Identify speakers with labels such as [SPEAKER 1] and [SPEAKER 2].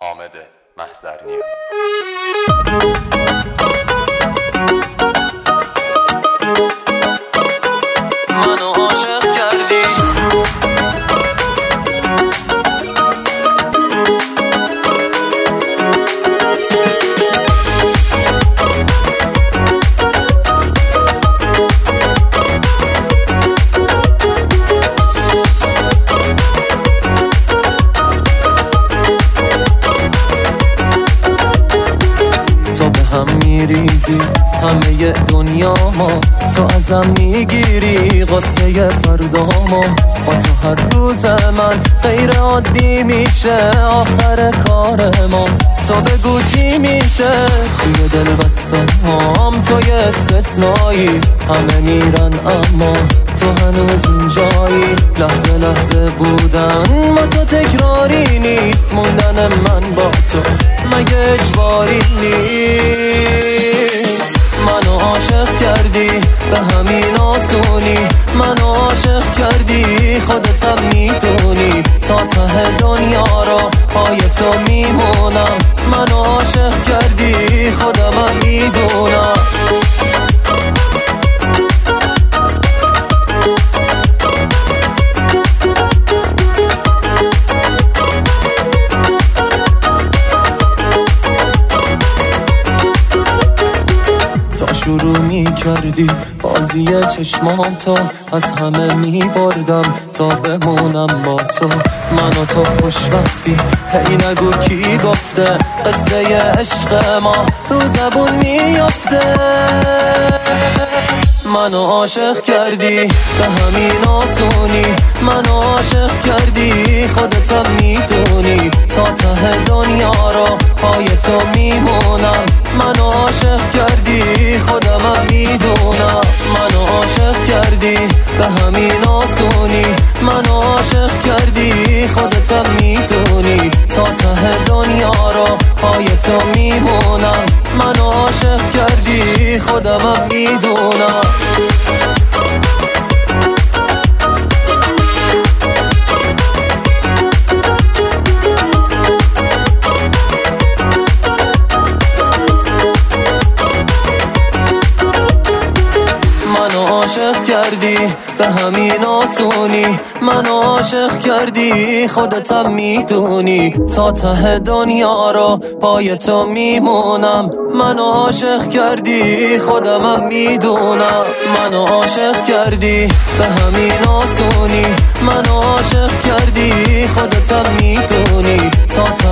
[SPEAKER 1] حامد محضرنیا.
[SPEAKER 2] منو عاشق کردی، تو به هم میریزی همه دنیا ما، تو ازم میگیری قصه فردا ما. با تو هر روز من غیر عادی میشه آخر کار ما. تو بگو چی میشه توی دل بستم، توی استثنایی همه میرن اما تو هنوز اینجایی. لحظه لحظه بودن با تو تکراری نیست، موندن من با تو مگه اجباری نیست. منو عاشق کردی به همین آسونی، منو عاشق کردی خودتم میدونی. تا ته دنیا رو پای تو میمونم، منو عاشق کردی خودمم میدونم. شروع می کردی بازی چشماتو، از همه می بردم تا بمونم با تو. من و تو خوشبختی، هی نگو کی گفته قصه عشق ما رو زبون میافته. منو عاشق کردی به همین آسونی، منو عاشق کردی خودتم میدونی. تا ته دنیا رو پای تو میمونم، منو عاشق کردی خودمم میدونم. منو عاشق کردی به همین آسونی، منو عاشق کردی خودتم میدونی. تا ته دنیا رو پای تو میمونم، منو عاشق کردی خودمم میدونم. عاشق کردی به همین آسونی، منو عاشق کردی خودتم میدونی. تا ته دنیا رو پای تو میمونم، منو عاشق کردی خودمم میدونم. منو عاشق کردی به همین آسونی، منو عاشق کردی خودتم میدونی. تا